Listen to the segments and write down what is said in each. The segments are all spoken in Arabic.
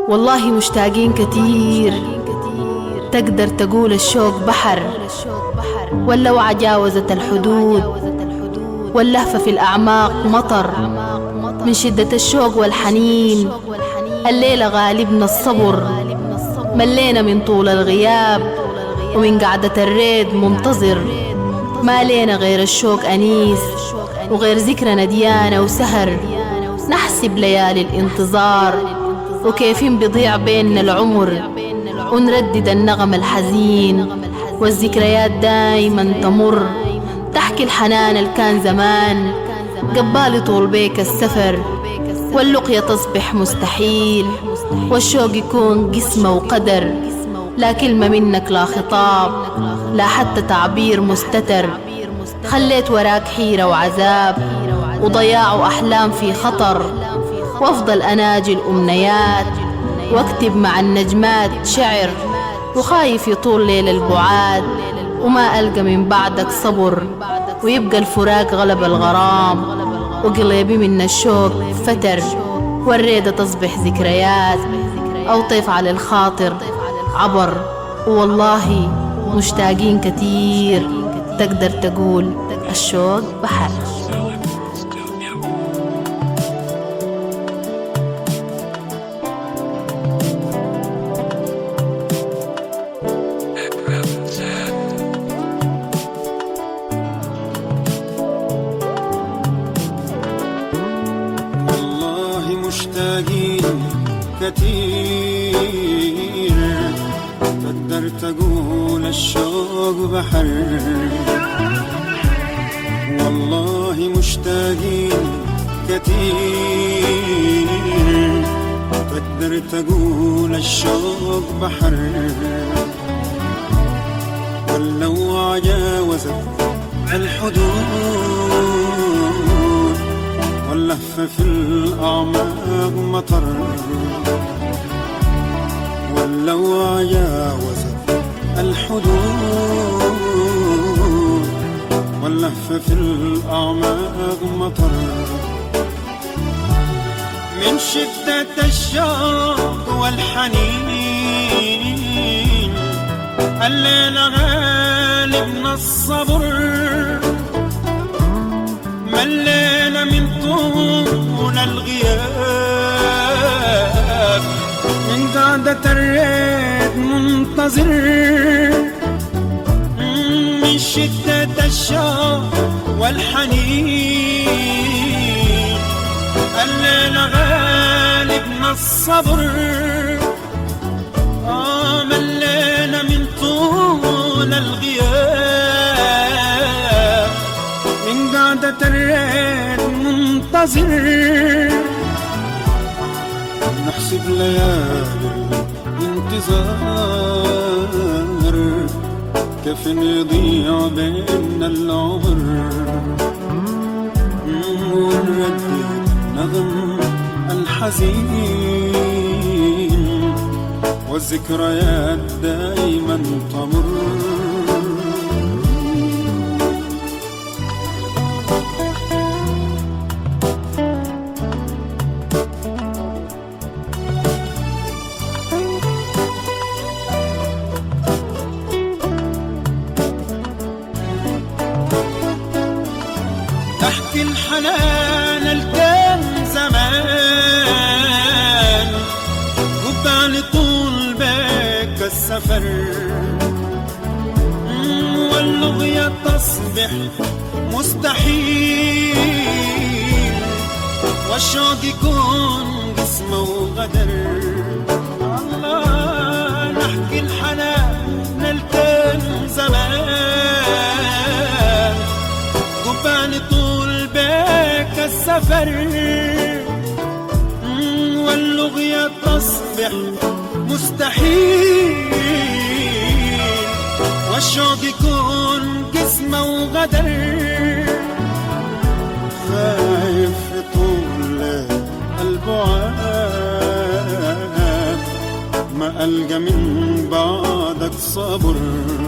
والله مشتاقين كتير. تقدر تقول الشوق بحر، واللوعة جاوزت الحدود، واللهفة في الأعماق مطر. من شدة الشوق والحنين الليلة غالبنا الصبر، ملينا من طول الغياب ومن قعدة الريد منتظر. ما لينا غير الشوق أنيس، وغير ذكرى نديانة وسهر. نحسب ليالي الانتظار وكيف بيضيع بيننا العمر، ونردد النغم الحزين والذكريات دايما تمر. تحكي الحنان الكان زمان قبالي طول بيك السفر، واللقيا تصبح مستحيل، والشوق يكون قسمة وقدر. لا كلمة منك، لا خطاب، لا حتى تعبير مستتر. خليت وراك حيرة وعذاب وضياع وأحلام في خطر، وافضل أناجي الأمنيات واكتب مع النجمات شعر. وخايف يطول ليل البعاد وما ألقى من بعدك صبر، ويبقى الفراق غلب الغرام وقلبي من الشوق فتر. والريدة تصبح ذكريات أو طيف على الخاطر عبر. والله مشتاقين كتير. تقدر تقول الشوق بحر. مشتاقين كتير. تقدر تقول الشوق بحر. والله مشتاقين كتير. تقدر تقول الشوق بحر. واللوعة جاوزت الحدود، واللهفة في الأعماق مطر. واللوعة جاوزت الحدود، واللهفة في الأعماق مطر. من شدة الشوق والحنين الليلة غالبنا الصبر. ملينا من طول الغياب، من قعدة الريد منتظر. من شدة الشوق والحنين الليلة غالبنا الصبر. ملينا من طول الغياب، من قعدة الريد منتظر. نحسب ليالي الانتظار كيف يضيع بيننا العمر. ونردد نغم الحزين والذكريات دايما تمر. تحكي الحنان الكان زمان قبالي طول بيك السفر. واللغية تصبح مستحيل، والشوق يكون قسمة وغدر. الله نحكي الحنان الكان زمان قبالي طول بيك السفر. واللغية تصبح مستحيل، والشوق يكون قسمة وغدر. خايف في طول البعاد ما ألقى من بعدك صبر،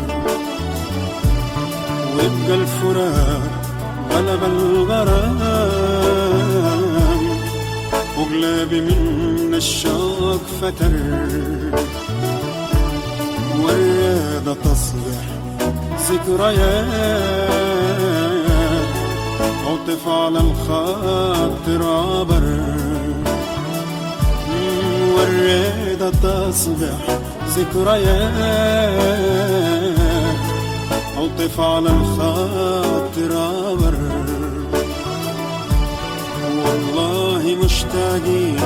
ويبقى الفراق غلب الغرام وقلبي من الشوق فتر، والرياضة تصبح ذكريات عطف على الخاطر عبر، والرياضة تصبح ذكريات عطف على الخاطر عبر. والله مشتاقين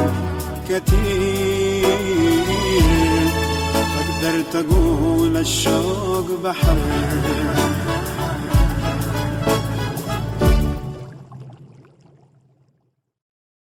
كتير، أقدر تقول الشوق بحر.